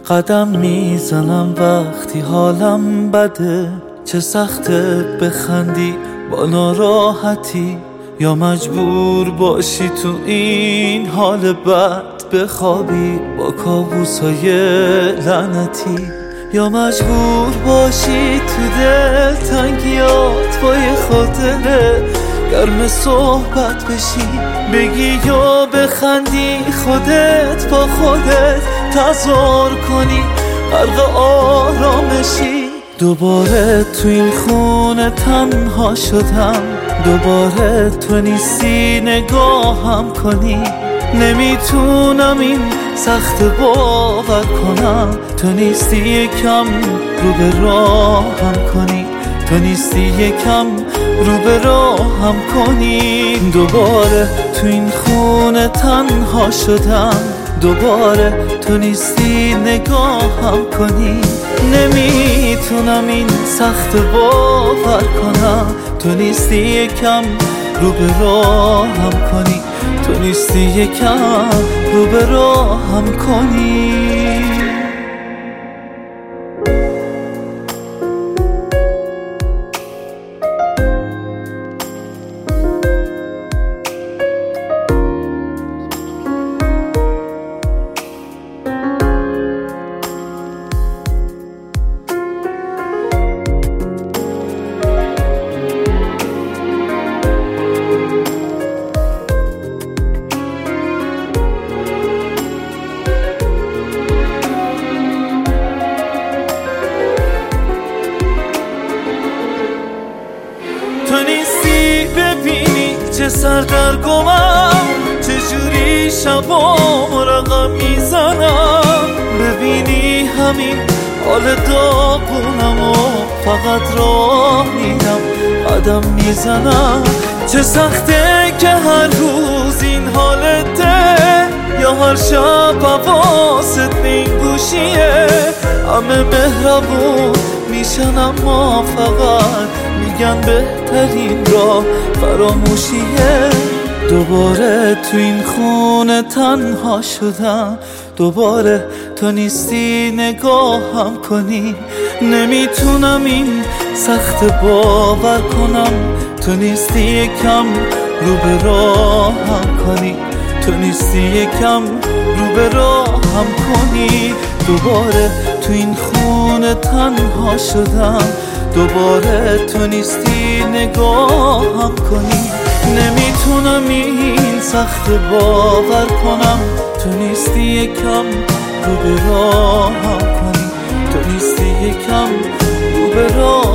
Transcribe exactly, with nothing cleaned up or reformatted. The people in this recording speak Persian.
قدم میزنم وقتی حالم بده، چه سخته بخندی با ناراحتی، یا مجبور باشی تو این حال بد بخوابی با کابوسای لعنتی، یا مجبور باشی تو دل تنگیات با یه خاطره گرم صحبت بشی، بگی یا بخندی خودت با خودت تظاهر کنی غرق آرامشی. دوباره تو این خونه تنها شدم، دوباره تو نیستی نگاهم کنی، نمیتونم این سخت باور کنم، تو نیستی یکم رو به راهم کنی، تو نیستی یکم رو به راهم کنی. دوباره تو این خونه تنها شدم، دوباره تو نیستی نگاهم کنی، نمیتونم این سخت باور کنم، تو نیستی یکم رو به راهم کنی، تو نیستی یکم رو به راهم کنی. تو نیستی ببینی چه سردرگمم، چجوری شبام رقم میزنم، ببینی همین حال داغونم و فقط راه میرم قدم میزنم. چه سخته که هر روز این حالته، یا هر شب حواست به این گوشیه، همه مهربون میشن اما فقط میگن بهترین راه فراموشیه. دوباره تو این خونه تنها شدم، دوباره تو نیستی نگاهم کنی، نمیتونم این سخت باور کنم، تو نیستی یکم رو به راهم کنی، تو نیستی یکم رو به راهم کنی. دوباره تو این خونه تنها شدم، دوباره تو نیستی نگاهم کنی، نمیتونم این سخت باور کنم، تو نیستی یکم رو به راهم کنی، تو نیستی یکم رو به راهم